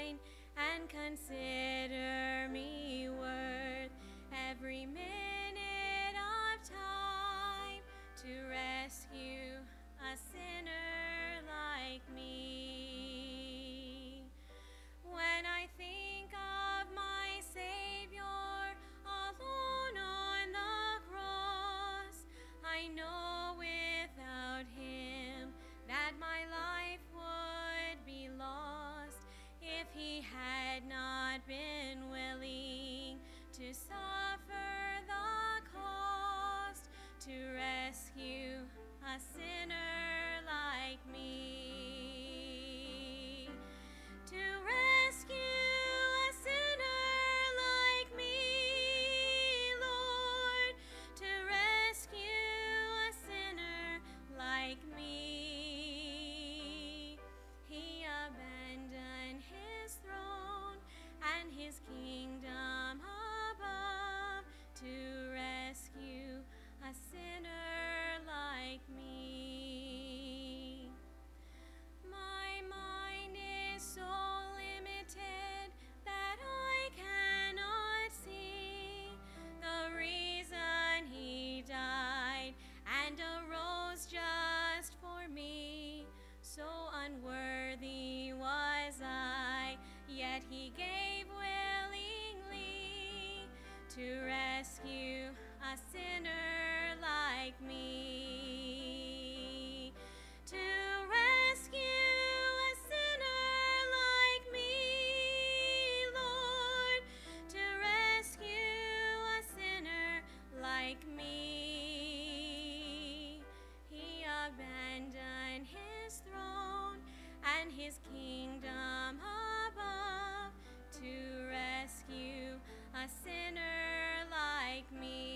mine, and consider me worth every minute of time to rescue a sinner like me. When I think of my Savior alone on the cross, I know without him that my life would be lost if he had not been willing to suffer the cost to rescue a sinner like me. To rescue a sinner like me, Lord, to rescue a sinner like me. He abandoned his throne and his kingdom above to rescue a sinner like me. My mind is so limited that I cannot see the reason he died and arose just for me. So unworthy was I, yet he gave willingly to rescue a sinner like me. To rescue a sinner like me, Lord, to rescue a sinner like me. He abandoned his throne and his kingdom above to rescue a sinner like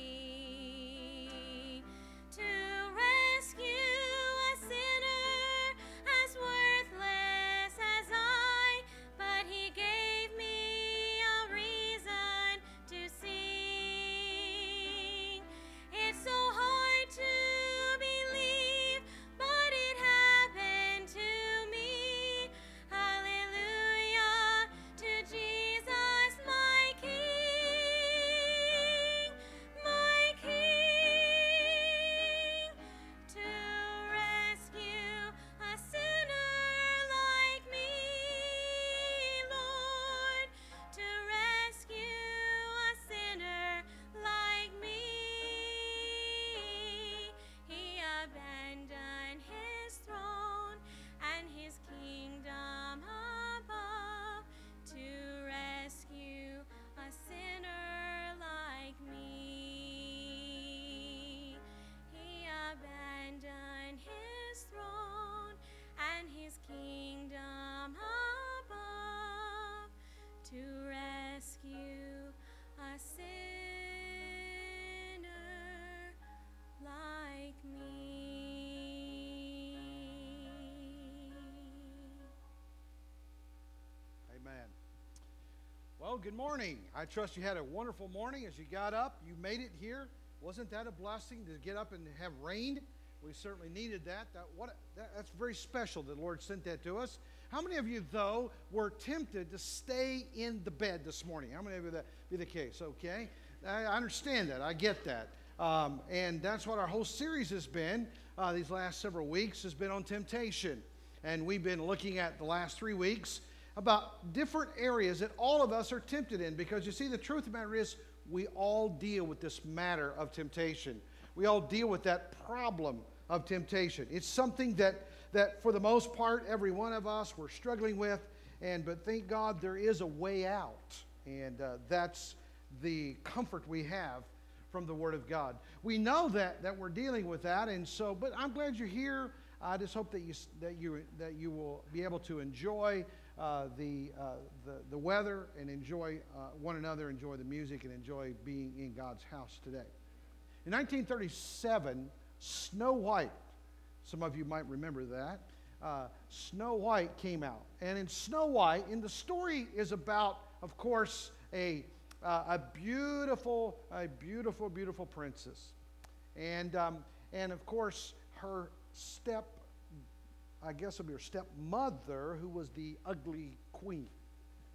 me. To rescue a sinner as worthless as I, but he gave me a reason to sing. It's so hard to believe, but it happened to me. Hallelujah to Jesus, my King, my King. To rescue a sinner like me, Lord, to rescue a sinner like me. He abandoned his throne and his kingdom above to rescue a sinner like me. He abandoned his throne and his kingdom above to rescue a sinner like me. Amen. Well, good morning. I trust you had a wonderful morning as you got up. You made it here. Wasn't that a blessing to get up and have rain? We certainly needed that. That's very special that the Lord sent that to us. How many of you, though, were tempted to stay in the bed this morning? How many of you that be the case? Okay. I understand that. I get that. And that's what our whole series has been these last several weeks, has been on temptation. And we've been looking at the last 3 weeks about different areas that all of us are tempted in. Because you see, the truth of the matter is, we all deal with this matter of temptation. We all deal with that problem of temptation. It's something that for the most part, every one of us, we're struggling with. But thank God there is a way out. And that's the comfort we have from the Word of God. We know that we're dealing with that, and so. But I'm glad you're here. I just hope that you will be able to enjoy the weather and enjoy one another, enjoy the music, and enjoy being in God's house today. In 1937, Snow White. Some of you might remember that. Snow White came out, and in Snow White, the story is about, of course, a beautiful princess, and of course her stepmother, who was the ugly queen.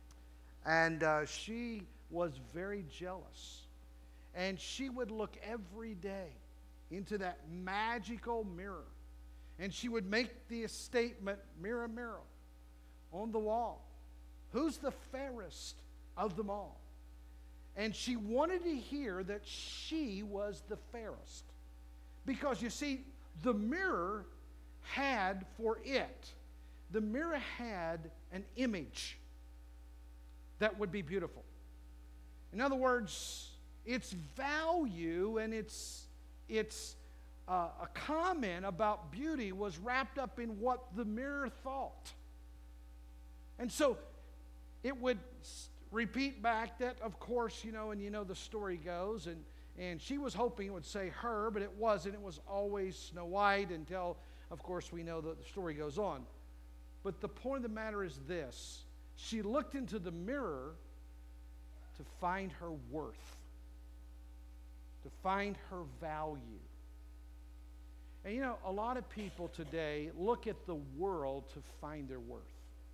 And she was very jealous. And she would look every day into that magical mirror. And she would make the statement, mirror, mirror, on the wall, who's the fairest of them all? And she wanted to hear that she was the fairest. Because you see, the mirror had the mirror had an image that would be beautiful. In other words, its value and its a comment about beauty was wrapped up in what the mirror thought. And so it would repeat back that, of course, and the story goes, and she was hoping it would say her, but it wasn't. It was always Snow White until, of course, we know that the story goes on. But the point of the matter is this. She looked into the mirror to find her worth, to find her value. And a lot of people today look at the world to find their worth.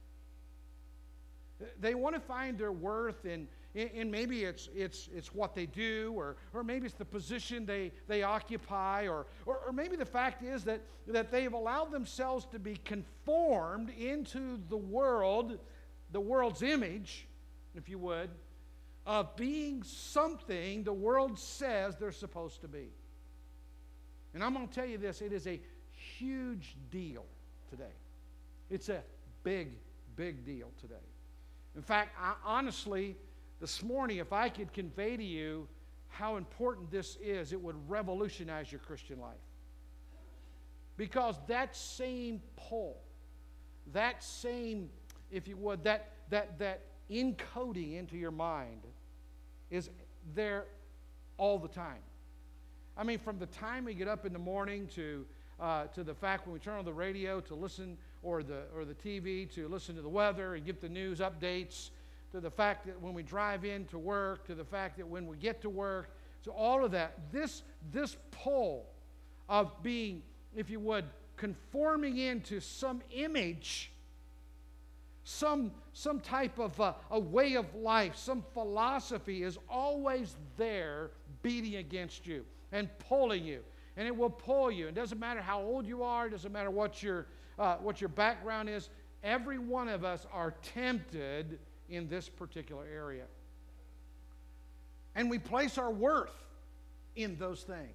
They want to find their worth in maybe it's what they do, or maybe it's the position they occupy, or maybe the fact is that they have allowed themselves to be conformed into the world's image, if you would, of being something the world says they're supposed to be. And I'm going to tell you this, it is a huge deal today. It's a big, big deal today. In fact, honestly, this morning, if I could convey to you how important this is, it would revolutionize your Christian life. Because that same pull, that same, if you would, that encoding into your mind is there all the time. I mean, from the time we get up in the morning to the fact when we turn on the radio to listen, or the TV to listen to the weather and get the news updates, to the fact that when we drive into work, to the fact that when we get to work, so all of that, this pull of being, if you would, conforming into some image, some type of a way of life, some philosophy is always there beating against you and pulling you. And it will pull you. It doesn't matter how old you are. It doesn't matter what your background is. Every one of us are tempted in this particular area. And we place our worth in those things.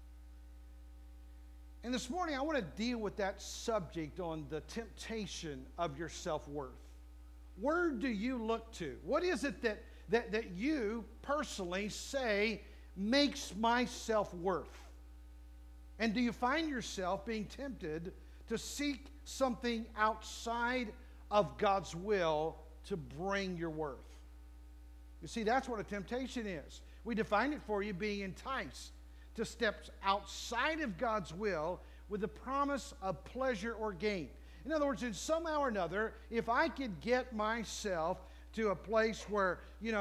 And this morning I want to deal with that subject on the temptation of your self-worth. Where do you look to? What is it that you personally say makes my self-worth? And do you find yourself being tempted to seek something outside of God's will to bring your worth? You see, that's what a temptation is. We define it for you being enticed to step outside of God's will with the promise of pleasure or gain. In other words, in somehow or another, if I could get myself to a place where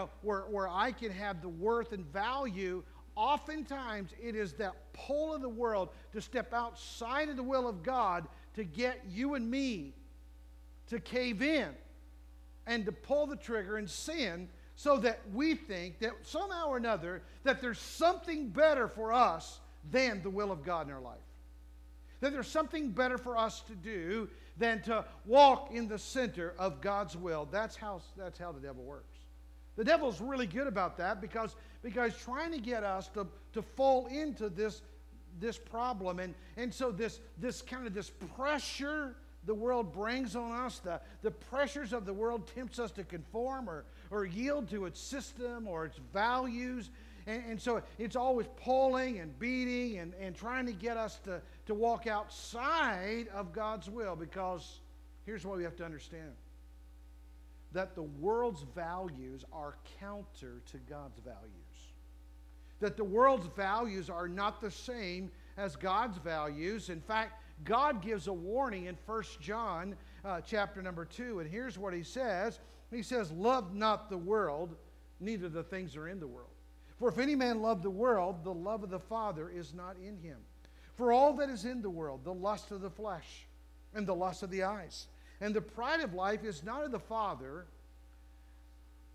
I can have the worth and value, oftentimes it is that pull of the world to step outside of the will of God to get you and me to cave in and to pull the trigger and sin, so that we think that somehow or another that there's something better for us than the will of God in our life. That there's something better for us to do than to walk in the center of God's will. That's how the devil works. The devil's really good about that because he's trying to get us to fall into this problem. And so this kind of this pressure the world brings on us, the pressures of the world tempts us to conform or yield to its system or its values. And so it's always pulling and beating and trying to get us to walk outside of God's will, because here's what we have to understand. That the world's values are counter to God's values. That the world's values are not the same as God's values. In fact, God gives a warning in 1 John chapter number 2, and here's what he says. He says, "Love not the world, neither the things that are in the world. For if any man love the world, the love of the Father is not in him. For all that is in the world, the lust of the flesh, and the lust of the eyes, and the pride of life is not of the Father,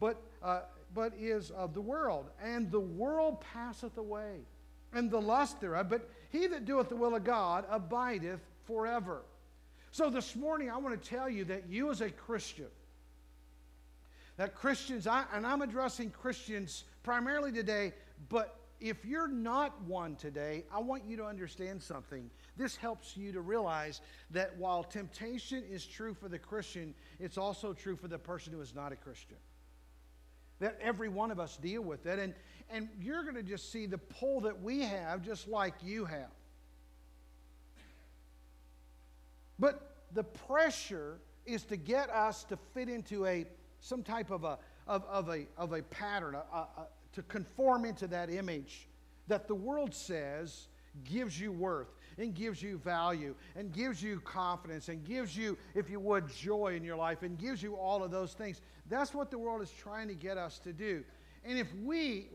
but is of the world. And the world passeth away, and the lust thereof. But he that doeth the will of God abideth forever. So this morning I want to tell you that you as a Christian, that Christians, and I'm addressing Christians primarily today, but if you're not one today, I want you to understand something. This helps you to realize that while temptation is true for the Christian, it's also true for the person who is not a Christian. That every one of us deal with it. And you're going to just see the pull that we have just like you have. But the pressure is to get us to fit into some type of a pattern, to conform into that image that the world says gives you worth and gives you value and gives you confidence and gives you, if you would, joy in your life and gives you all of those things. That's what the world is trying to get us to do. And if we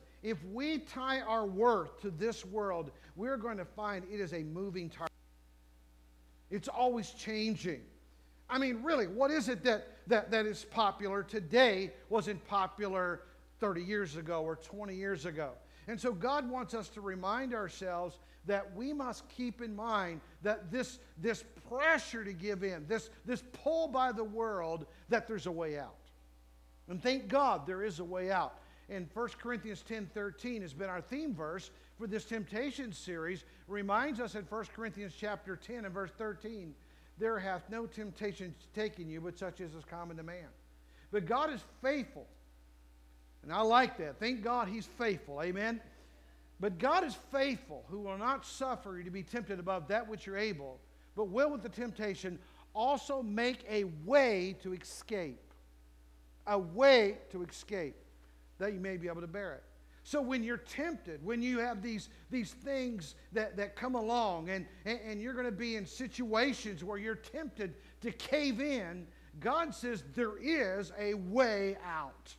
tie our worth to this world, we're going to find it is a moving target. It's always changing. I mean, really, what is it that is popular today wasn't popular 30 years ago or 20 years ago? And so God wants us to remind ourselves that we must keep in mind that this pressure to give in, this pull by the world, that there's a way out. And thank God there is a way out. And 1 Corinthians 10:13 has been our theme verse for this temptation series. Reminds us in 1 Corinthians chapter 10 and verse 13, there hath no temptation taken you, but such as is common to man. But God is faithful. And I like that. Thank God He's faithful. Amen? But God is faithful, who will not suffer you to be tempted above that which you're able, but will with the temptation also make a way to escape. A way to escape, that you may be able to bear it. So when you're tempted, when you have these things that come along, and you're going to be in situations where you're tempted to cave in, God says there is a way out.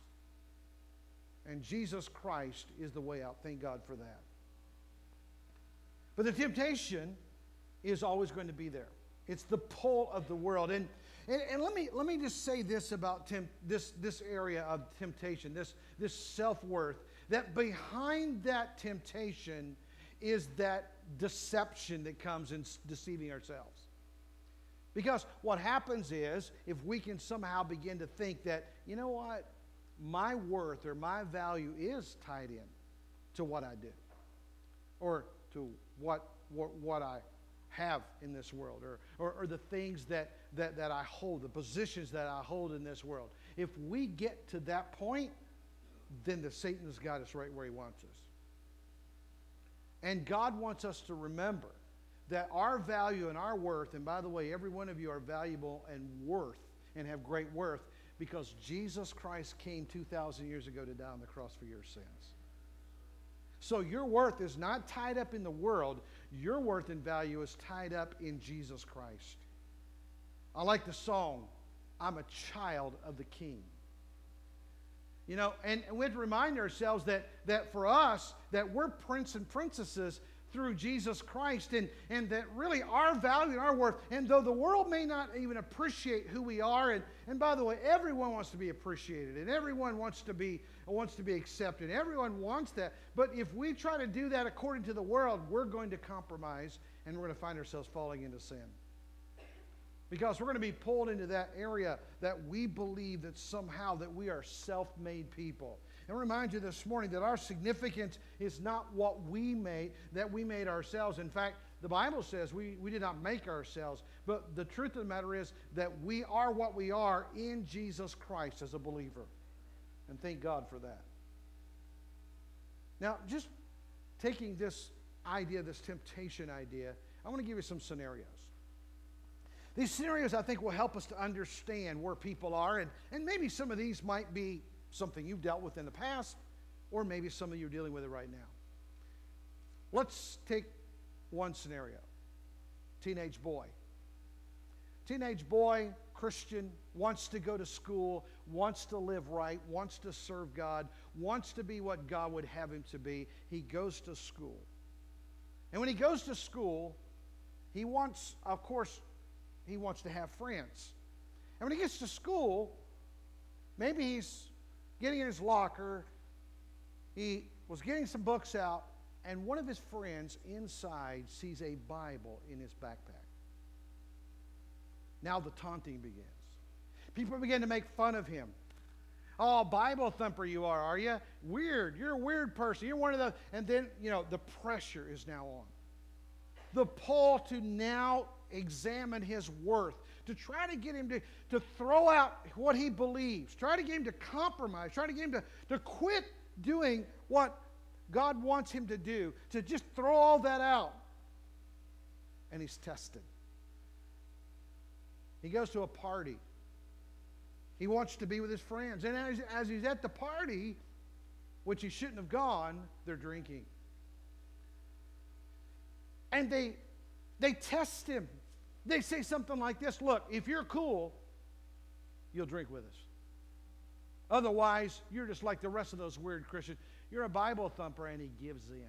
And Jesus Christ is the way out. Thank God for that. But the temptation is always going to be there. It's the pull of the world. And let me just say this about this area of temptation, this self-worth, that behind that temptation is that deception that comes in deceiving ourselves. Because what happens is, if we can somehow begin to think that, you know what, my worth or my value is tied in to what I do, or to what I have in this world, or the things that I hold, the positions that I hold in this world. If we get to that point, then Satan's got us right where he wants us. And God wants us to remember that our value and our worth, and by the way, every one of you are valuable and worth and have great worth, because Jesus Christ came 2,000 years ago to die on the cross for your sins. So your worth is not tied up in the world. Your worth and value is tied up in Jesus Christ. I like the song, I'm a child of the King. You know, and we have to remind ourselves that for us, that we're prince and princesses through Jesus Christ, and that really our value and our worth, and though the world may not even appreciate who we are, and by the way, everyone wants to be appreciated, and everyone wants to be accepted, everyone wants that, but if we try to do that according to the world, we're going to compromise, and we're going to find ourselves falling into sin. Because we're going to be pulled into that area that we believe that somehow that we are self-made people. And I remind you this morning that our significance is not what we made, that we made ourselves. In fact, the Bible says we did not make ourselves. But the truth of the matter is that we are what we are in Jesus Christ as a believer. And thank God for that. Now, just taking this idea, this temptation idea, I want to give you some scenarios. These scenarios, I think, will help us to understand where people are, and maybe some of these might be something you've dealt with in the past, or maybe some of you are dealing with it right now. Let's take one scenario. Teenage boy. Teenage boy, Christian, wants to go to school, wants to live right, wants to serve God, wants to be what God would have him to be. He goes to school. And when he goes to school, he wants to have friends. And when he gets to school, maybe he's getting in his locker. He was getting some books out, and one of his friends inside sees a Bible in his backpack. Now the taunting begins. People begin to make fun of him. Oh, Bible thumper you are you? Weird. You're a weird person. You're one of the... And then, the pressure is now on. The pull to now examine his worth, to try to get him to throw out what he believes, try to get him to compromise, try to get him to quit doing what God wants him to do, to just throw all that out. And he's tested. He goes to a party. He wants to be with his friends. And as he's at the party, which he shouldn't have gone, they're drinking. And they test him. They say something like this: look, if you're cool, you'll drink with us. Otherwise, you're just like the rest of those weird Christians. You're a Bible thumper, and he gives in.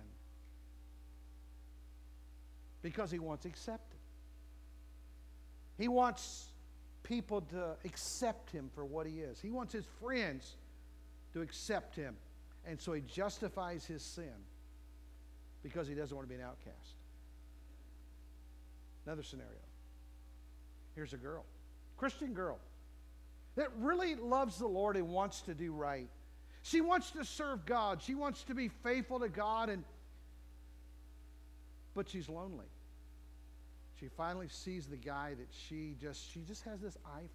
Because he wants accepted. He wants people to accept him for what he is. He wants his friends to accept him. And so he justifies his sin because he doesn't want to be an outcast. Another scenario. Here's a girl, Christian girl, that really loves the Lord and wants to do right. She wants to serve God. She wants to be faithful to God, but she's lonely. She finally sees the guy that she just has this eye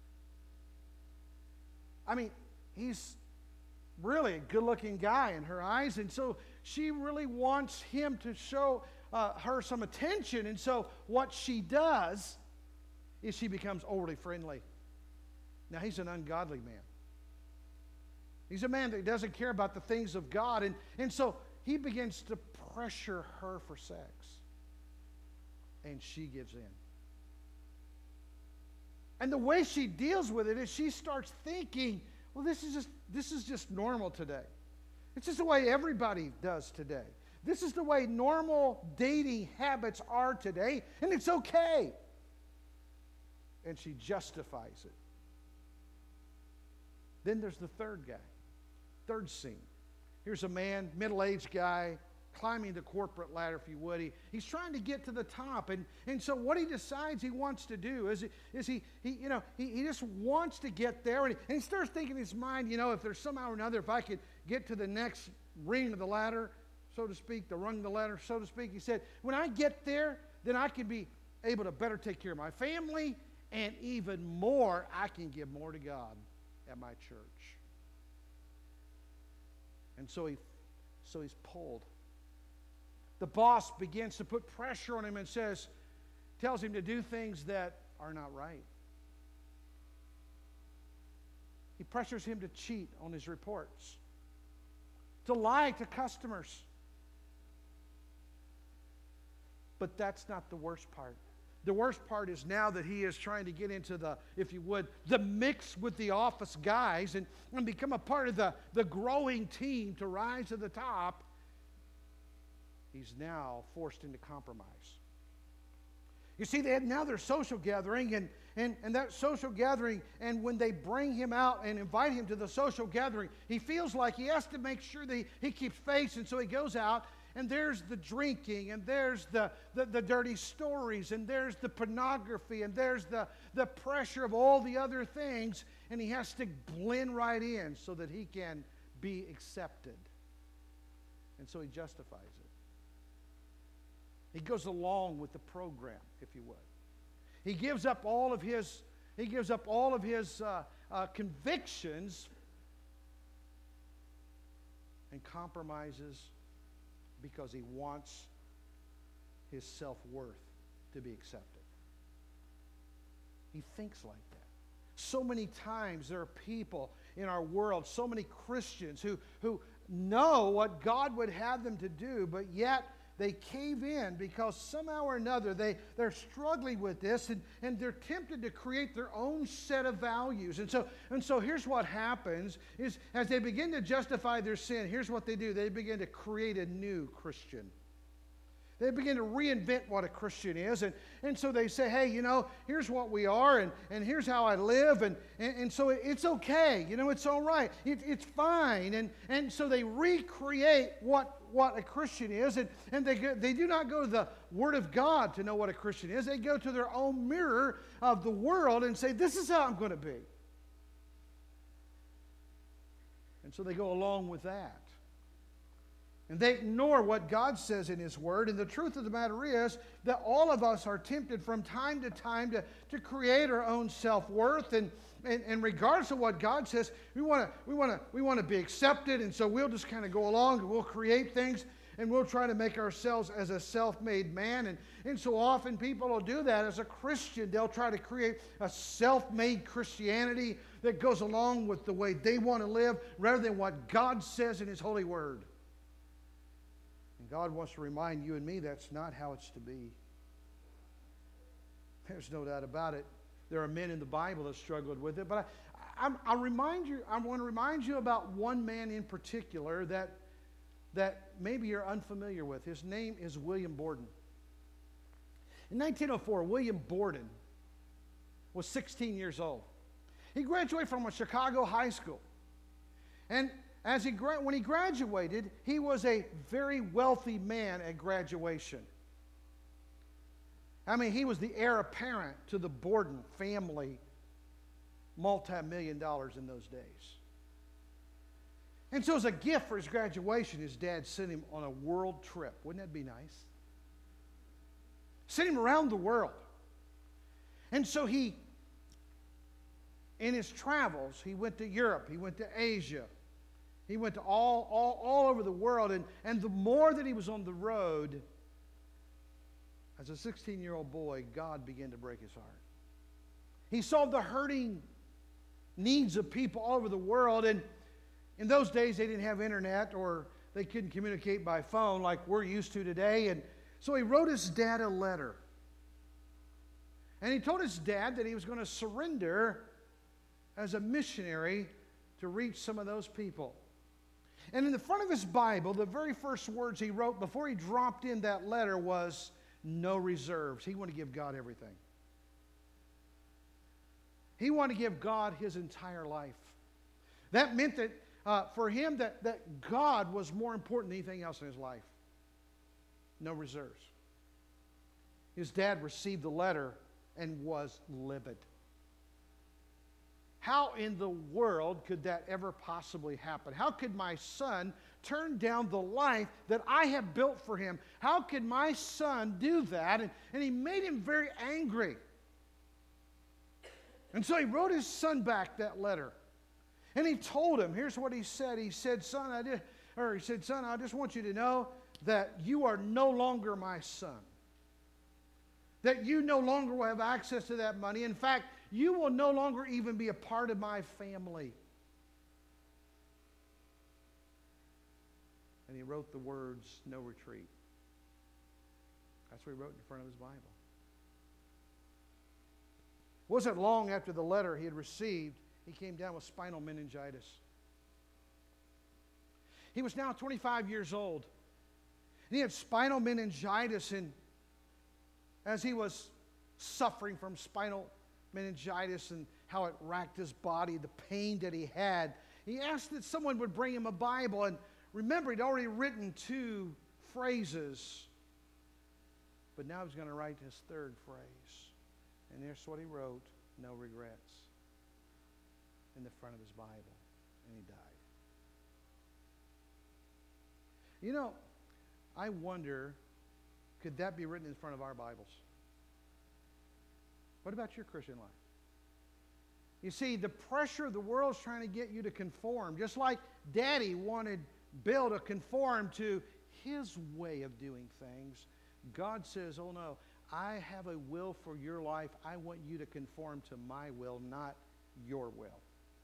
for. I mean, he's really a good-looking guy in her eyes, and so she really wants him to show her some attention. And so what she does is she becomes overly friendly. Now, he's an ungodly man. He's a man that doesn't care about the things of God, and so he begins to pressure her for sex. And she gives in. And the way she deals with it is she starts thinking, well, this is just normal today. It's just the way everybody does today. This is the way normal dating habits are today, and it's okay. And she justifies it. Then there's the third guy. Third scene. Here's a man, middle-aged guy, climbing the corporate ladder, if you would. He's trying to get to the top. And so what he decides he wants to do is he just wants to get there. And he starts thinking in his mind, if there's somehow or another, if I could get to the next ring of the ladder, so to speak, the rung of the ladder, so to speak. He said, when I get there, then I can be able to better take care of my family, and even more, I can give more to God at my church. And so he's pulled. The boss begins to put pressure on him and tells him to do things that are not right. He pressures him to cheat on his reports, to lie to customers. But that's not the worst part. The worst part is now that he is trying to get into the, if you would, the mix with the office guys and become a part of the growing team to rise to the top. He's now forced into compromise. You see, they had now their social gathering, and that social gathering, and when they bring him out and invite him to the social gathering, he feels like he has to make sure that he keeps face, and so he goes out, and there's the drinking, and there's the dirty stories, and there's the pornography, and there's the pressure of all the other things, and he has to blend right in so that he can be accepted. And so he justifies it. He goes along with the program, if you would. He gives up all of his convictions and compromises because he wants his self-worth to be accepted. He thinks like that. So many times there are people in our world, so many Christians who know what God would have them to do, but yet they cave in because somehow or another they're struggling with this, and they're tempted to create their own set of values. And so here's what happens is as they begin to justify their sin, here's what they do. They begin to create a new Christian. They begin to reinvent what a Christian is. And so they say, hey, here's what we are, and here's how I live. And so it's okay. It's all right. It's fine. And so they recreate what a Christian is. And they do not go to the Word of God to know what a Christian is. They go to their own mirror of the world and say, this is how I'm going to be. And so they go along with that. And they ignore what God says in His Word. And the truth of the matter is that all of us are tempted from time to time to create our own self-worth. And regardless of what God says, we want to be accepted. And so we'll just kind of go along and we'll create things. And we'll try to make ourselves as a self-made man. And so often people will do that as a Christian. They'll try to create a self-made Christianity that goes along with the way they want to live rather than what God says in His holy Word. And God wants to remind you and me that's not how it's to be. There's no doubt about it. There are men in the Bible that struggled with it. But I want to remind you about one man in particular that maybe you're unfamiliar with. His name is William Borden. In 1904, William Borden was 16 years old. He graduated from a Chicago high school. And when he graduated, he was a very wealthy man at graduation. I mean, he was the heir apparent to the Borden family, multi-million dollars in those days. And so as a gift for his graduation, his dad sent him on a world trip. Wouldn't that be nice? Sent him around the world. And so in his travels, he went to Europe, he went to Asia, he went to all over the world. And the more that he was on the road, as a 16-year-old boy, God began to break his heart. He saw the hurting needs of people all over the world. And in those days, they didn't have internet or they couldn't communicate by phone like we're used to today. And so he wrote his dad a letter. And he told his dad that he was going to surrender as a missionary to reach some of those people. And in the front of his Bible, the very first words he wrote before he dropped in that letter was, no reserves. He wanted to give God everything. He wanted to give God his entire life. That meant that for him that God was more important than anything else in his life. No reserves. His dad received the letter and was livid. How in the world could that ever possibly happen? How could my son turn down the life that I have built for him? How could my son do that? And he made him very angry. And so he wrote his son back that letter. And he told him, here's what he said. He said, son, I just want you to know that you are no longer my son. That you no longer will have access to that money. In fact, you will no longer even be a part of my family. And he wrote the words, no retreat. That's what he wrote in front of his Bible. It wasn't long after the letter he had received, he came down with spinal meningitis. He was now 25 years old. And he had spinal meningitis, and as he was suffering from spinal meningitis and how it racked his body, the pain that he had, he asked that someone would bring him a Bible. And remember, he'd already written 2 phrases, but now he's going to write his 3rd phrase. And here's what he wrote, no regrets, in the front of his Bible. And he died. You know, I wonder, could that be written in front of our Bibles? What about your Christian life? You see, the pressure of the world is trying to get you to conform. Just like Daddy wanted Bill to conform to his way of doing things, God says, oh no, I have a will for your life. I want you to conform to my will, not your will.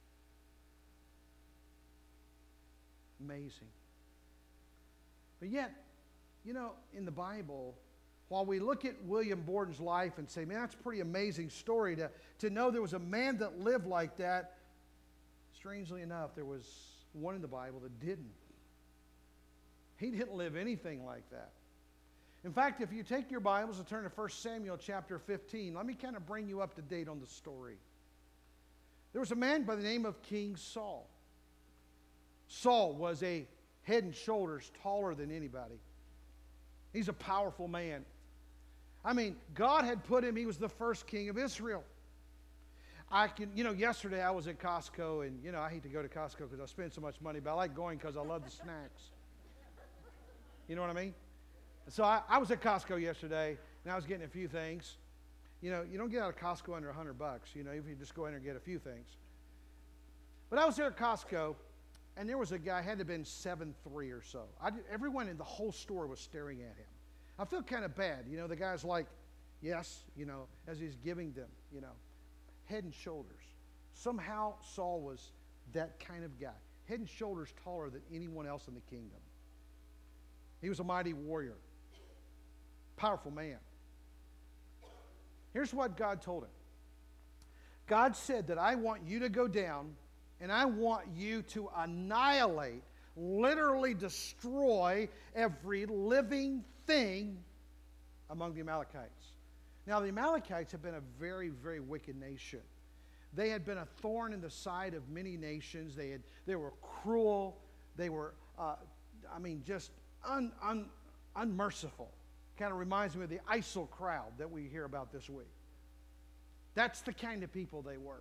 Amazing. But yet, you know, in the Bible, while we look at William Borden's life and say, man, that's a pretty amazing story to know there was a man that lived like that, strangely enough, there was one in the Bible that didn't. He didn't live anything like that. In fact, if you take your Bibles and turn to 1 Samuel chapter 15, let me kind of bring you up to date on the story. There was a man by the name of King Saul. Saul was a head and shoulders taller than anybody. He's a powerful man. I mean, God had put him, he was the first king of Israel. Yesterday I was at Costco, and, I hate to go to Costco because I spend so much money, but I like going because I love the snacks. You know what I mean? So I was at Costco yesterday, and I was getting a few things. You don't get out of Costco under $100, if you just go in there and get a few things. But I was there at Costco, and there was a guy, had to have been 7'3" or so. Everyone in the whole store was staring at him. I feel kind of bad. The guy's like, yes, as he's giving them, head and shoulders. Somehow Saul was that kind of guy, head and shoulders taller than anyone else in the kingdom. He was a mighty warrior, powerful man. Here's what God told him. God said that I want you to go down and I want you to annihilate, literally destroy every living thing among the Amalekites. Now, the Amalekites have been a very, very wicked nation. They had been a thorn in the side of many nations. They were cruel. They were, just unmerciful. Kind of reminds me of the ISIL crowd that we hear about this week. That's the kind of people they were.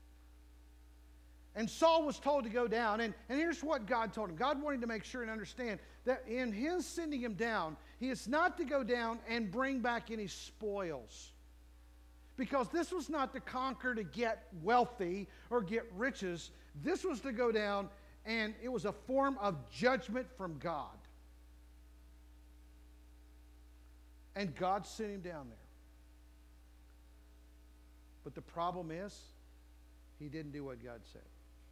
And Saul was told to go down, and here's what God told him. God wanted to make sure and understand that in his sending him down, he is not to go down and bring back any spoils. Because this was not to conquer to get wealthy or get riches. This was to go down, and it was a form of judgment from God. And God sent him down there. But the problem is, he didn't do what God said.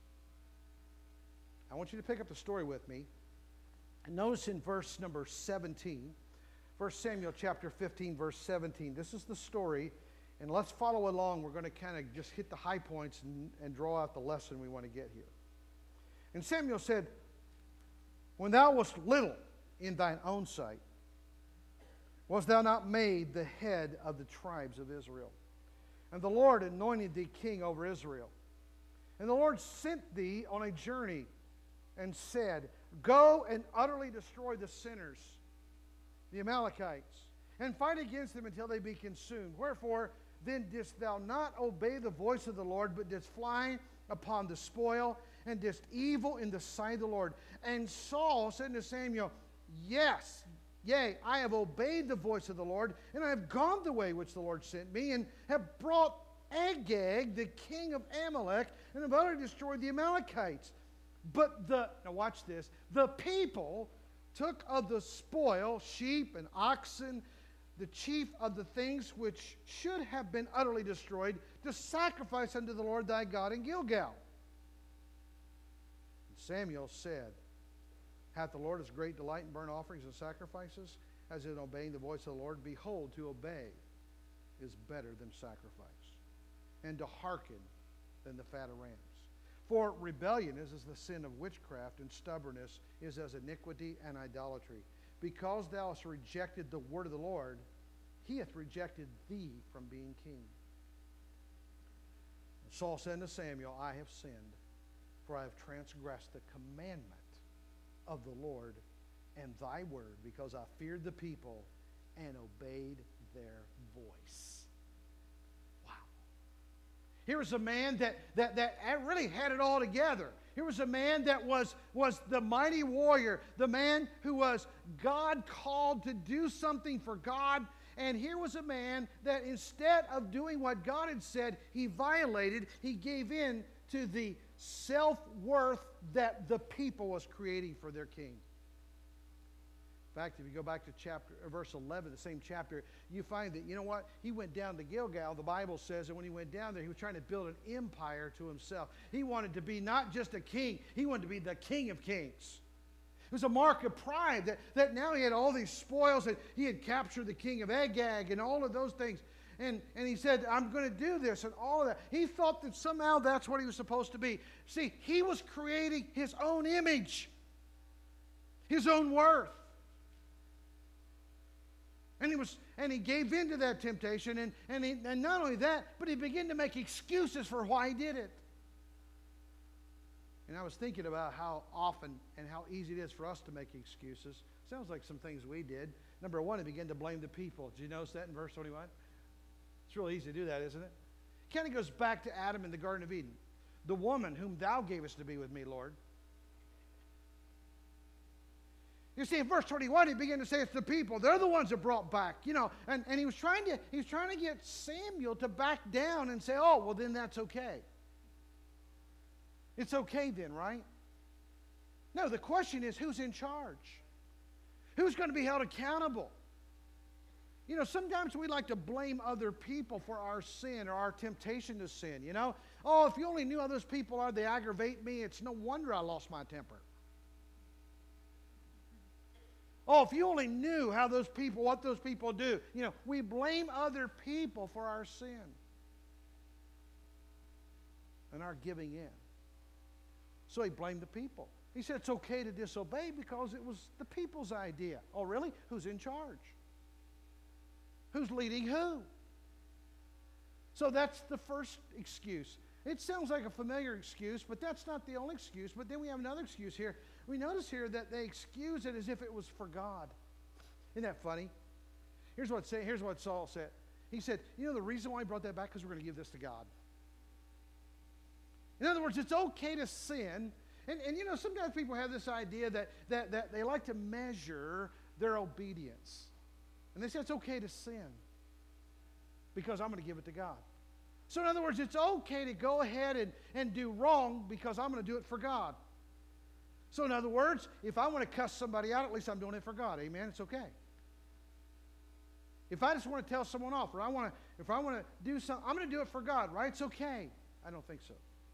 I want you to pick up the story with me. And notice in verse number 17, 1 Samuel chapter 15, verse 17. This is the story, and let's follow along. We're going to kind of just hit the high points and draw out the lesson we want to get here. And Samuel said, when thou wast little in thine own sight, wast thou not made the head of the tribes of Israel? And the Lord anointed thee king over Israel. And the Lord sent thee on a journey and said, go and utterly destroy the sinners, the Amalekites, and fight against them until they be consumed. Wherefore, then didst thou not obey the voice of the Lord, but didst fly upon the spoil, and didst evil in the sight of the Lord. And Saul said to Samuel, yes, yea, I have obeyed the voice of the Lord, and I have gone the way which the Lord sent me, and have brought Agag, the king of Amalek, and have utterly destroyed the Amalekites. But now watch this, the people took of the spoil, sheep and oxen, the chief of the things which should have been utterly destroyed, to sacrifice unto the Lord thy God in Gilgal. And Samuel said, hath the Lord as great delight in burnt offerings and sacrifices as in obeying the voice of the Lord? Behold, to obey is better than sacrifice, and to hearken than the fat of rams. For rebellion is as the sin of witchcraft, and stubbornness is as iniquity and idolatry. Because thou hast rejected the word of the Lord, he hath rejected thee from being king. And Saul said to Samuel, I have sinned, for I have transgressed the commandment of the Lord and thy word, because I feared the people and obeyed their voice. Here was a man that really had it all together. Here was a man that was the mighty warrior, the man who was God called to do something for God. And here was a man that instead of doing what God had said, he violated, he gave in to the self-worth that the people was creating for their king. In fact, if you go back to verse 11, the same chapter, you find that, he went down to Gilgal. The Bible says that when he went down there, he was trying to build an empire to himself. He wanted to be not just a king, he wanted to be the King of Kings. It was a mark of pride that now he had all these spoils, that he had captured the king of Agag and all of those things. And he said, I'm going to do this and all of that. He thought that somehow that's what he was supposed to be. See, he was creating his own image, his own worth. And he gave in to that temptation, and not only that, but he began to make excuses for why he did it. And I was thinking about how often and how easy it is for us to make excuses. Sounds like some things we did. Number one, he began to blame the people. Did you notice that in verse 21? It's really easy to do that, isn't it? It kind of goes back to Adam in the Garden of Eden. The woman whom thou gavest to be with me, Lord. You see, in verse 21, he began to say it's the people. They're the ones that brought back, and he was trying to get Samuel to back down and say, oh, well, then that's okay. It's okay then, right? No, the question is, who's in charge? Who's going to be held accountable? Sometimes we like to blame other people for our sin or our temptation to sin, Oh, if you only knew how those people are, they aggravate me. It's no wonder I lost my temper. Oh, if you only knew what those people do. We blame other people for our sin and our giving in. So he blamed the people. He said it's okay to disobey because it was the people's idea. Oh, really? Who's in charge? Who's leading who? So that's the first excuse. It sounds like a familiar excuse, but that's not the only excuse. But then we have another excuse here. We notice here that they excuse it as if it was for God. Isn't that funny? Here's what Saul said. He said, the reason why he brought that back is we're going to give this to God. In other words, it's okay to sin. And sometimes people have this idea that they like to measure their obedience. And they say it's okay to sin because I'm going to give it to God. So in other words, it's okay to go ahead and do wrong because I'm going to do it for God. So in other words, if I want to cuss somebody out, at least I'm doing it for God. Amen? It's okay. If I just want to tell someone off, or if I want to do something, I'm going to do it for God, right? It's okay. I don't think so.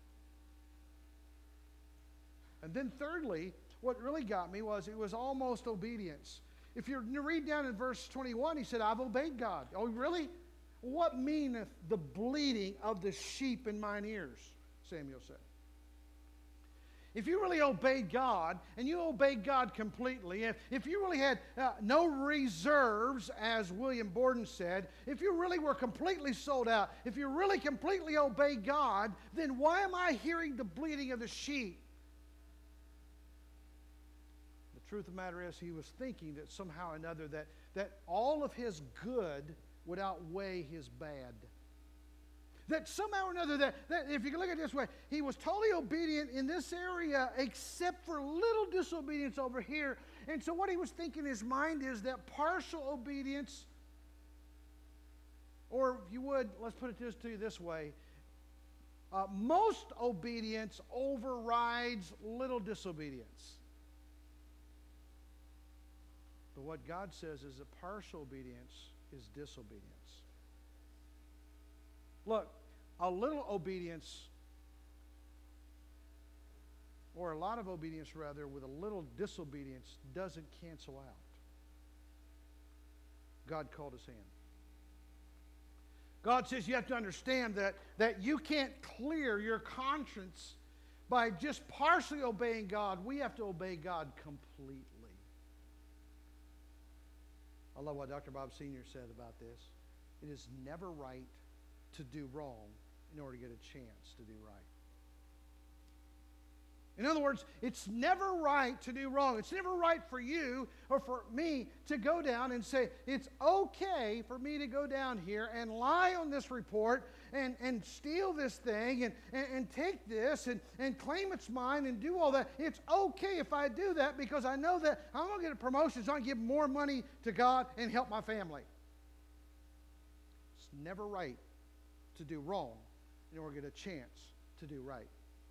And then thirdly, what really got me was it was almost obedience. If you read down in verse 21, he said, I've obeyed God. Oh, really? What meaneth the bleating of the sheep in mine ears? Samuel said. If you really obeyed God, and you obeyed God completely, if you really had no reserves, as William Borden said, if you really were completely sold out, if you really completely obeyed God, then why am I hearing the bleating of the sheep? The truth of the matter is, he was thinking that somehow or another that all of his good would outweigh his bad. That somehow or another, that if you can look at it this way, he was totally obedient in this area except for little disobedience over here. And so what he was thinking in his mind is that partial obedience, or if you would, let's put it to you this way, most obedience overrides little disobedience. But what God says is that partial obedience is disobedience. Look, a little obedience, or a lot of obedience rather, with a little disobedience doesn't cancel out. God called us in. God says you have to understand that you can't clear your conscience by just partially obeying God. We have to obey God completely. I love what Dr. Bob Sr. said about this. It is never right to do wrong in order to get a chance to do right. In other words, it's never right to do wrong. It's never right for you or for me to go down and say, it's okay for me to go down here and lie on this report and steal this thing and take this and claim it's mine and do all that. It's okay if I do that because I know that I'm going to get a promotion so I can give more money to God and help my family. It's never right to do wrong in order to get a chance to do right.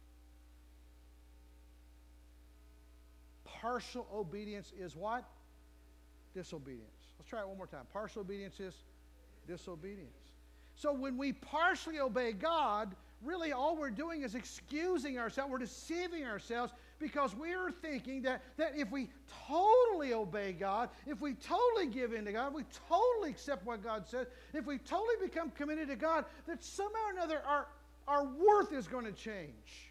Partial obedience is what? Disobedience. Let's try it one more time. Partial obedience is disobedience. So when we partially obey God, really all we're doing is excusing ourselves. We're deceiving ourselves because we're thinking that if we totally obey God, if we totally give in to God, if we totally accept what God says, if we totally become committed to God, that somehow or another our worth is going to change.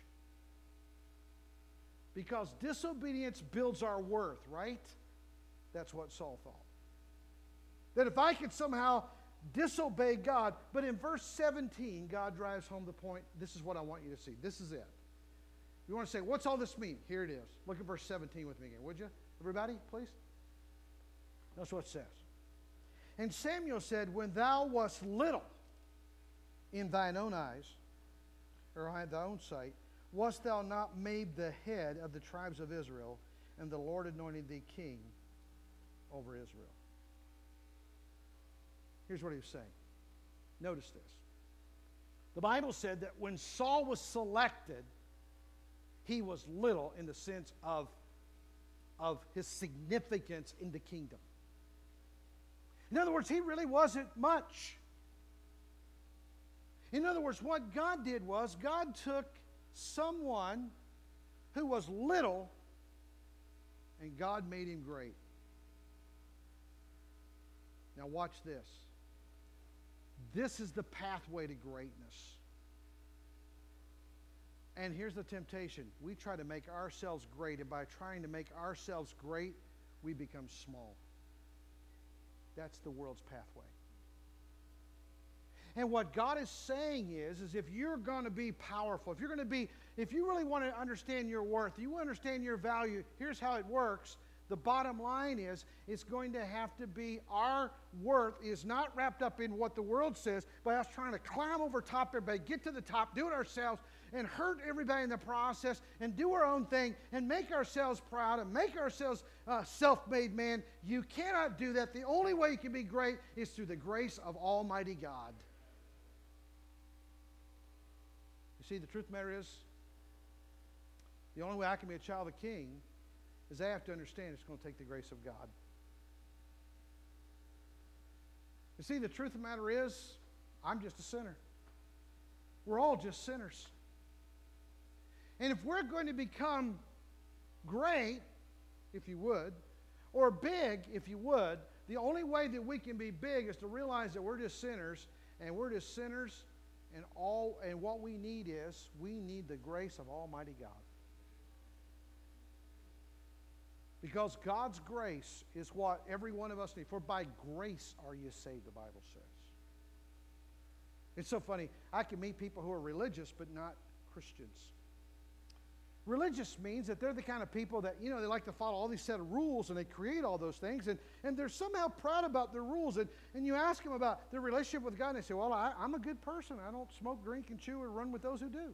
Because disobedience builds our worth, right? That's what Saul thought. That if I could somehow disobey God, but in verse 17, God drives home the point. This is what I want you to see. This is it. You want to say, what's all this mean? Here it is. Look at verse 17 with me again, would you? Everybody, please. That's what it says. And Samuel said, when thou wast little in thine own eyes, or in thy own sight, wast thou not made the head of the tribes of Israel, and the Lord anointed thee king over Israel? Here's what he was saying. Notice this. The Bible said that when Saul was selected, he was little in the sense of his significance in the kingdom. In other words, he really wasn't much. In other words, what God did was God took someone who was little and God made him great. Now watch this. This is the pathway to greatness. And here's the temptation. We try to make ourselves great, and by trying to make ourselves great, we become small. That's the world's pathway. And what God is saying is if you're going to be powerful, if you really want to understand your worth, you understand your value, here's how it works. The bottom line is, it's going to have to be our worth is not wrapped up in what the world says, by us trying to climb over top everybody, get to the top, do it ourselves, and hurt everybody in the process, and do our own thing, and make ourselves proud, and make ourselves self-made man. You cannot do that. The only way you can be great is through the grace of Almighty God. You see, the truth of the matter is, the only way I can be a child of the King is I have to understand it's going to take the grace of God. You see, the truth of the matter is, I'm just a sinner. We're all just sinners. And if we're going to become great, if you would, or big, if you would, the only way that we can be big is to realize that we're just sinners, and what we need the grace of Almighty God. Because God's grace is what every one of us need. For by grace are you saved, the Bible says. It's so funny. I can meet people who are religious but not Christians. Religious means that they're the kind of people that, they like to follow all these set of rules, and they create all those things, and they're somehow proud about their rules. And you ask them about their relationship with God, and they say, well, I'm a good person. I don't smoke, drink, and chew, or run with those who do.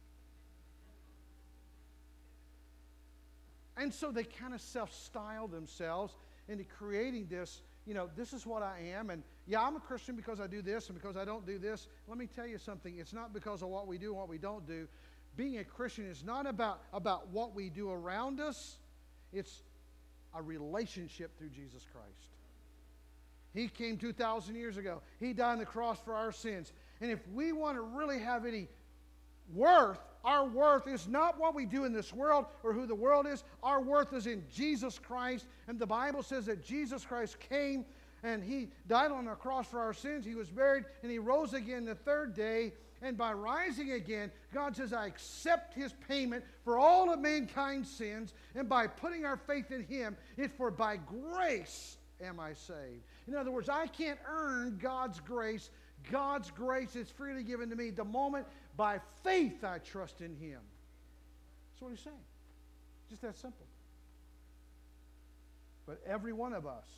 And so they kind of self-style themselves into creating this, this is what I am. And yeah, I'm a Christian because I do this and because I don't do this. Let me tell you something. It's not because of what we do and what we don't do. Being a Christian is not about what we do around us. It's a relationship through Jesus Christ. He came 2,000 years ago. He died on the cross for our sins. And if we want to really have any worth, our worth is not what we do in this world or who the world is. Our worth is in Jesus Christ. And the Bible says that Jesus Christ came and He died on the cross for our sins. He was buried and He rose again the third day. And by rising again, God says, I accept His payment for all of mankind's sins. And by putting our faith in Him, it's for by grace am I saved. In other words, I can't earn God's grace. God's grace is freely given to me the moment by faith I trust in Him. That's what He's saying. Just that simple. But every one of us,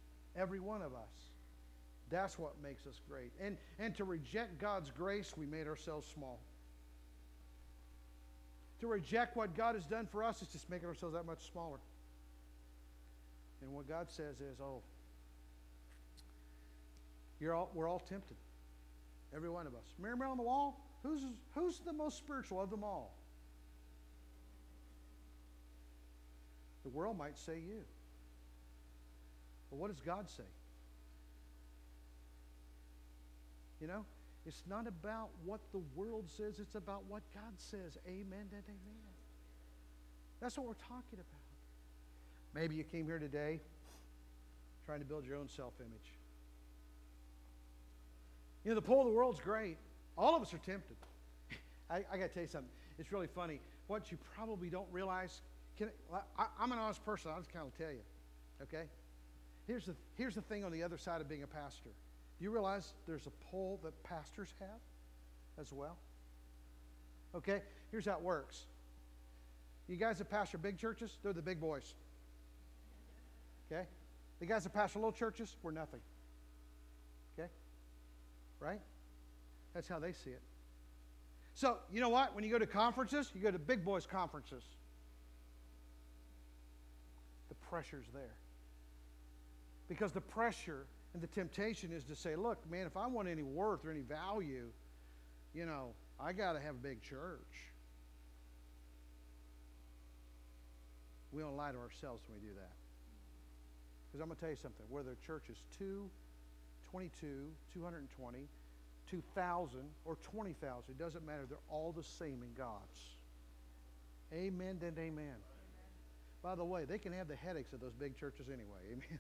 that's what makes us great. And to reject God's grace, we made ourselves small. To reject what God has done for us is just making ourselves that much smaller. And what God says is, we're all tempted. Every one of us. Mirror on the wall, who's the most spiritual of them all? The world might say you. But what does God say? It's not about what the world says, it's about what God says. Amen and amen. That's what we're talking about. Maybe you came here today trying to build your own self-image. The pull of the world's great. All of us are tempted. I got to tell you something. It's really funny. What you probably don't realize, I'm an honest person. I'll just kind of tell you. Okay? Here's the thing on the other side of being a pastor. Do you realize there's a pull that pastors have as well? Okay, here's how it works. You guys that pastor big churches, they're the big boys. Okay? The guys that pastor little churches, we're nothing. Okay? Right? That's how they see it. So, you know what? When you go to conferences, you go to big boys conferences. The pressure's there. Because the pressure and the temptation is to say, look, man, if I want any worth or any value, you know, I got to have a big church. We don't lie to ourselves when we do that. Because I'm going to tell you something. Whether a church is 2, 22, 220, 2,000, or 20,000, it doesn't matter. They're all the same in God's. Amen and amen. By the way, they can have the headaches of those big churches anyway. Amen.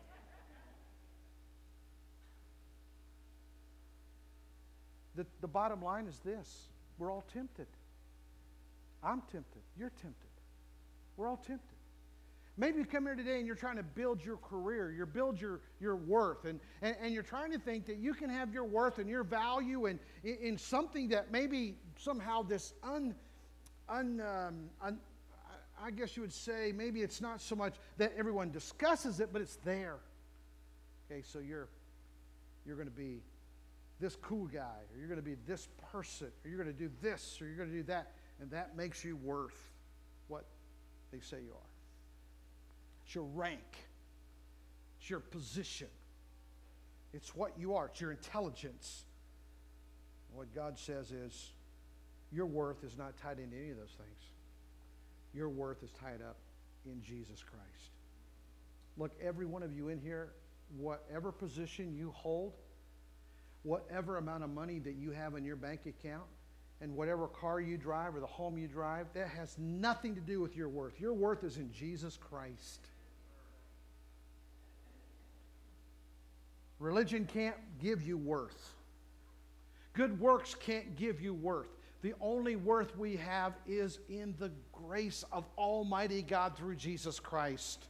The bottom line is this. We're all tempted. I'm tempted. You're tempted. We're all tempted. Maybe you come here today and you're trying to build your career, you build your worth, and you're trying to think that you can have your worth and your value in something that maybe somehow this I guess you would say, maybe it's not so much that everyone discusses it, but it's there. Okay, so you're going to be this cool guy, or you're going to be this person, or you're going to do this, or you're going to do that, and that makes you worth what they say you are. It's your rank. It's your position. It's what you are. It's your intelligence. What God says is, your worth is not tied into any of those things. Your worth is tied up in Jesus Christ. Look, every one of you in here, whatever position you hold, whatever amount of money that you have in your bank account, and whatever car you drive or the home you drive, that has nothing to do with your worth. Your worth is in Jesus Christ. Religion can't give you worth. Good works can't give you worth. The only worth we have is in the grace of Almighty God through Jesus Christ.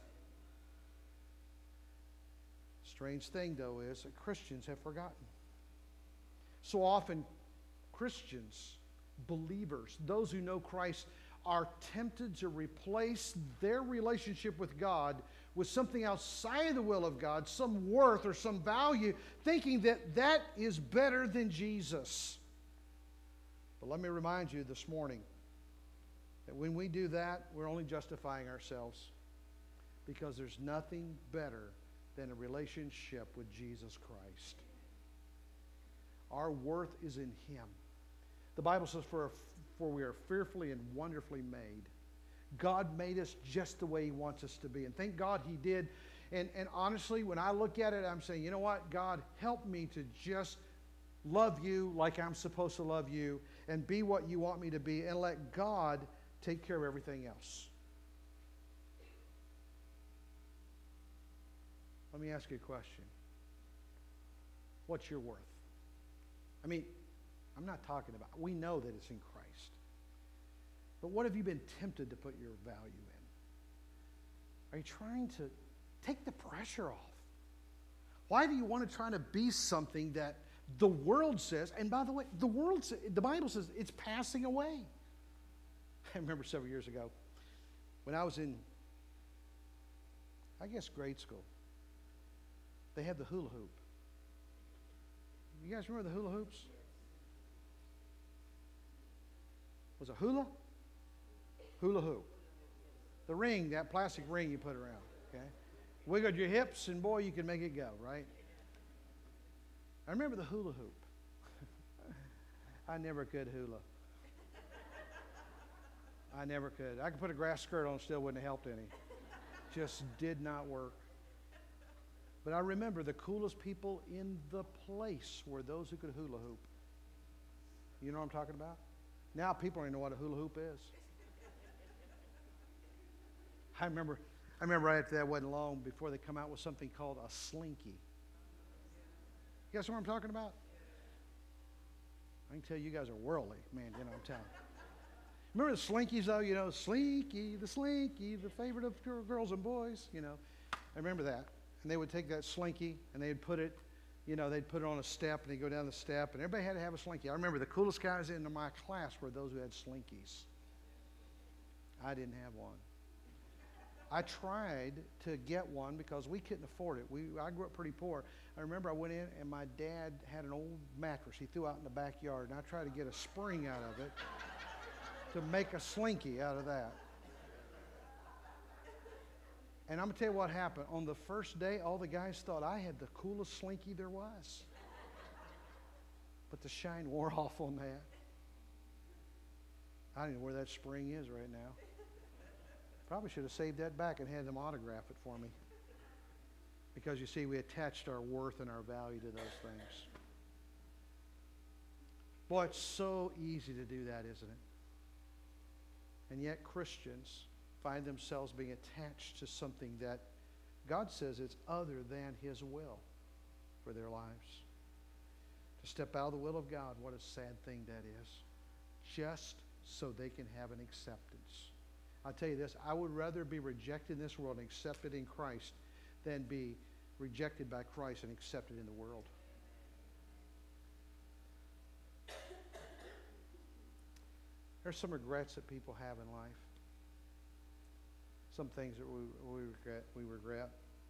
Strange thing, though, is that Christians have forgotten. So often, Christians, believers, those who know Christ, are tempted to replace their relationship with God with something outside of the will of God, some worth or some value, thinking that that is better than Jesus. But let me remind you this morning that when we do that, we're only justifying ourselves, because there's nothing better than a relationship with Jesus Christ. Our worth is in Him. The Bible says, for we are fearfully and wonderfully made. God made us just the way He wants us to be. And thank God He did. And honestly, when I look at it, I'm saying, you know what? God, help me to just love You like I'm supposed to love You, and be what You want me to be, and let God take care of everything else. Let me ask you a question. What's your worth? I mean, I'm not talking about, we know that it's in Christ. But what have you been tempted to put your value in? Are you trying to take the pressure off? Why do you want to try to be something that the world says, and by the way, the Bible says it's passing away. I remember several years ago when I was in, I guess, grade school. They had the hula hoop. You guys remember the hula hoops? Was it hula? Hula hoop. The ring, that plastic ring you put around, okay? Wiggled your hips, and boy, you can make it go, right? I remember the hula hoop. I never could hula. I never could. I could put a grass skirt on, still wouldn't have helped any. Just did not work. But I remember the coolest people in the place were those who could hula hoop. You know what I'm talking about? Now people don't even know what a hula hoop is. I remember right after that wasn't long before they come out with something called a slinky. You guys know what I'm talking about? I can tell you guys are worldly, man, you know what I'm telling you. Remember the slinkies, though? You know, Slinky, the favorite of girls and boys, you know. I remember that. and they would take that slinky and they'd put it, they'd put it on a step and they'd go down the step, and everybody had to have a slinky. I remember the coolest guys in my class were those who had slinkies. I didn't have one. I tried to get one because we couldn't afford it. I grew up pretty poor. I remember I went in and my dad had an old mattress he threw out in the backyard, and I tried to get a spring out of it to make a slinky out of that. And I'm going to tell you what happened. On the first day, all the guys thought I had the coolest slinky there was. But the shine wore off on that. I don't know where that spring is right now. Probably should have saved that back and had them autograph it for me. Because you see, we attached our worth and our value to those things. Boy, it's so easy to do that, isn't it? And yet Christians find themselves being attached to something that God says is other than His will for their lives. To step out of the will of God, what a sad thing that is. Just so they can have an acceptance. I'll tell you this, I would rather be rejected in this world and accepted in Christ than be rejected by Christ and accepted in the world. There's some regrets that people have in life. Some things that we regret.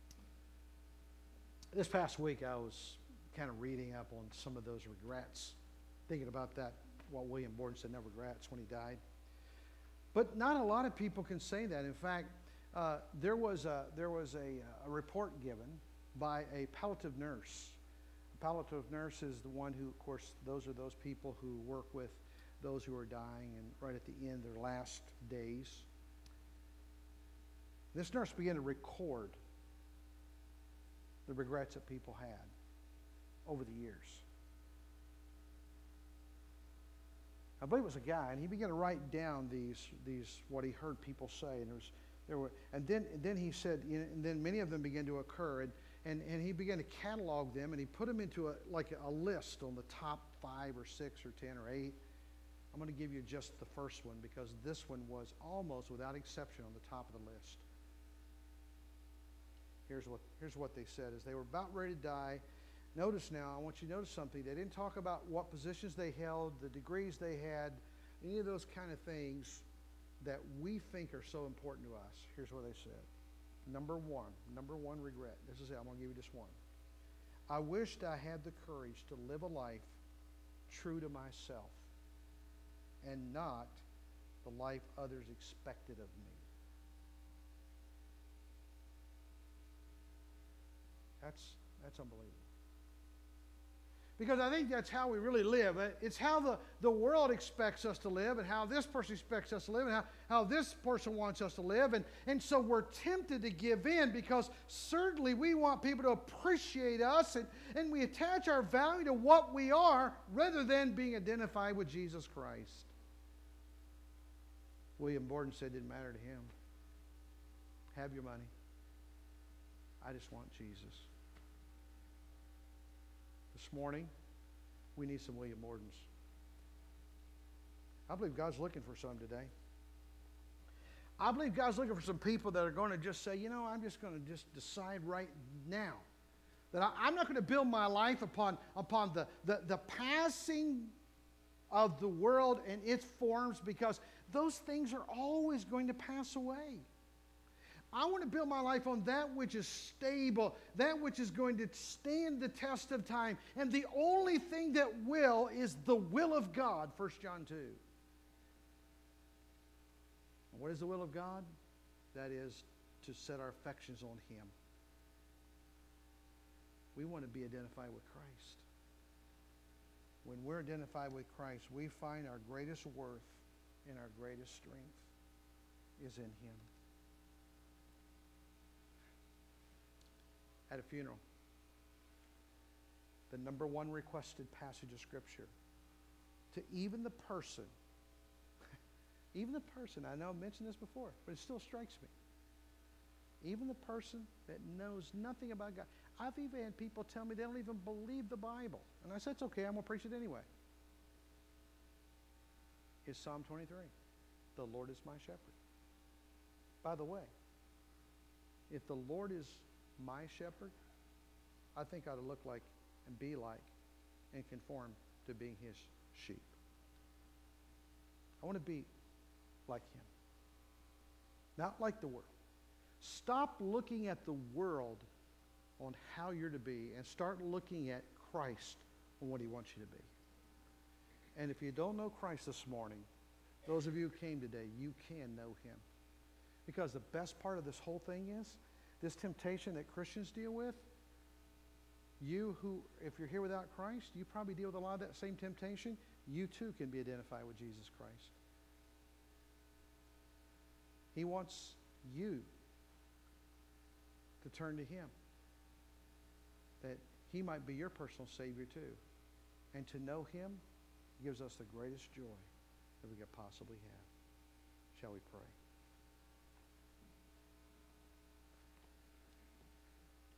This past week I was kind of reading up on some of those regrets, thinking about that, what William Borden said, no regrets, when he died. But not a lot of people can say that. In fact, there was a report given by a palliative nurse. A palliative nurse is the one who, of course, those are those people who work with those who are dying and right at the end, their last days. This nurse began to record the regrets that people had over the years. I believe it was a guy, and he began to write down these what he heard people say, and then he said, and then many of them began to occur, and he began to catalog them, and he put them into a list on the top 5 or 6 or 10 or 8. I'm going to give you just the first one because this one was almost without exception on the top of the list. Here's what they said as they were about ready to die. Notice now, I want you to notice something. They didn't talk about what positions they held, the degrees they had, any of those kind of things that we think are so important to us. Here's what they said. Number one regret. This is it. I'm going to give you just one. I wished I had the courage to live a life true to myself and not the life others expected of me. That's unbelievable. Because I think that's how we really live. It's how the world expects us to live, and how this person expects us to live, and how this person wants us to live. And so we're tempted to give in because certainly we want people to appreciate us, and we attach our value to what we are rather than being identified with Jesus Christ. William Borden said it didn't matter to him. Have your money. I just want Jesus. This morning, we need some William Bordens. I believe God's looking for some today. I believe God's looking for some people that are going to just say, I'm just going to just decide right now that I'm not going to build my life upon the passing of the world and its forms, because those things are always going to pass away. I want to build my life on that which is stable, that which is going to stand the test of time. And the only thing that will is the will of God, 1 John 2. And what is the will of God? That is to set our affections on Him. We want to be identified with Christ. When we're identified with Christ, we find our greatest worth and our greatest strength is in Him. At a funeral, the number one requested passage of Scripture to even the person, I know I've mentioned this before, but it still strikes me. Even the person that knows nothing about God. I've even had people tell me they don't even believe the Bible. And I said, it's okay, I'm going to preach it anyway. It's Psalm 23. The Lord is my shepherd. By the way, if the Lord is my shepherd, I think I ought to look like and be like and conform to being his sheep. I want to be like him, not like the world. Stop looking at the world on how you're to be and start looking at Christ on what he wants you to be. And if you don't know Christ this morning, those of you who came today, you can know him. Because the best part of this whole thing is, this temptation that Christians deal with, you who, if you're here without Christ, you probably deal with a lot of that same temptation. You too can be identified with Jesus Christ. He wants you to turn to him, that he might be your personal Savior too. And to know him gives us the greatest joy that we could possibly have. Shall we pray?